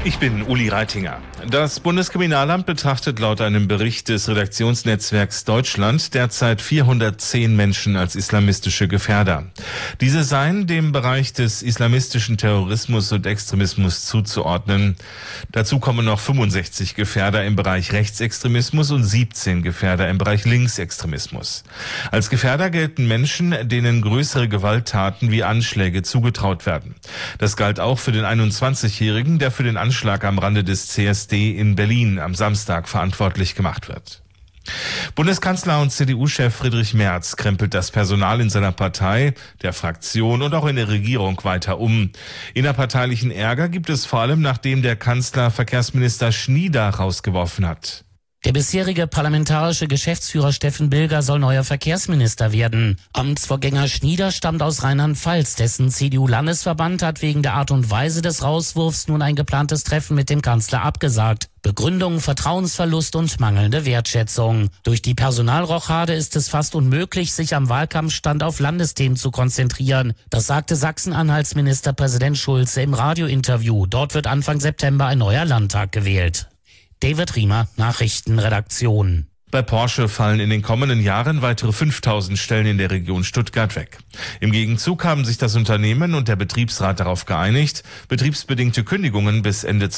Ich bin Uli Reitinger. Das Bundeskriminalamt betrachtet laut einem Bericht des Redaktionsnetzwerks Deutschland derzeit 410 Menschen als islamistische Gefährder. Diese seien dem Bereich des islamistischen Terrorismus und Extremismus zuzuordnen. Dazu kommen noch 65 Gefährder im Bereich Rechtsextremismus und 17 Gefährder im Bereich Linksextremismus. Als Gefährder gelten Menschen, denen größere Gewalttaten wie Anschläge zugetraut werden. Das galt auch für den 21-Jährigen, der für den Anschlag am Rande des CSD in Berlin am Samstag verantwortlich gemacht wird. Bundeskanzler und CDU-Chef Friedrich Merz krempelt das Personal in seiner Partei, der Fraktion und auch in der Regierung weiter um. Innerparteilichen Ärger gibt es vor allem, nachdem der Kanzler Verkehrsminister Schnieder rausgeworfen hat. Der bisherige parlamentarische Geschäftsführer Steffen Bilger soll neuer Verkehrsminister werden. Amtsvorgänger Schnieder stammt aus Rheinland-Pfalz. Dessen CDU-Landesverband hat wegen der Art und Weise des Rauswurfs nun ein geplantes Treffen mit dem Kanzler abgesagt. Begründung: Vertrauensverlust und mangelnde Wertschätzung. Durch die Personalrochade ist es fast unmöglich, sich am Wahlkampfstand auf Landesthemen zu konzentrieren. Das sagte Sachsen-Anhalts Ministerpräsident Schulze im Radiointerview. Dort wird Anfang September ein neuer Landtag gewählt. David Riemer, Nachrichtenredaktion. Bei Porsche fallen in den kommenden Jahren weitere 5000 Stellen in der Region Stuttgart weg. Im Gegenzug haben sich das Unternehmen und der Betriebsrat darauf geeinigt, betriebsbedingte Kündigungen bis Ende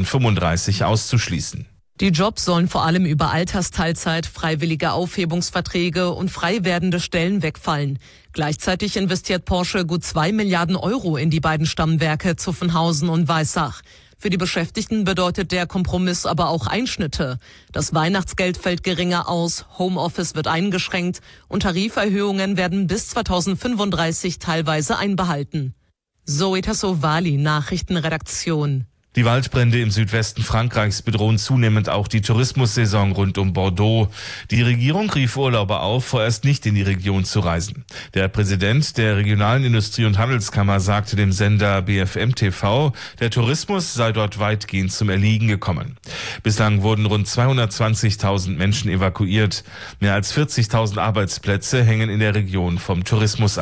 2035 auszuschließen. Die Jobs sollen vor allem über Altersteilzeit, freiwillige Aufhebungsverträge und frei werdende Stellen wegfallen. Gleichzeitig investiert Porsche gut 2 Milliarden Euro in die beiden Stammwerke Zuffenhausen und Weissach. Für die Beschäftigten bedeutet der Kompromiss aber auch Einschnitte. Das Weihnachtsgeld fällt geringer aus, Homeoffice wird eingeschränkt und Tariferhöhungen werden bis 2035 teilweise einbehalten. Zoe Tassovali, Nachrichtenredaktion. Die Waldbrände im Südwesten Frankreichs bedrohen zunehmend auch die Tourismussaison rund um Bordeaux. Die Regierung rief Urlauber auf, vorerst nicht in die Region zu reisen. Der Präsident der regionalen Industrie- und Handelskammer sagte dem Sender BFM TV, der Tourismus sei dort weitgehend zum Erliegen gekommen. Bislang wurden rund 220.000 Menschen evakuiert. Mehr als 40.000 Arbeitsplätze hängen in der Region vom Tourismus ab.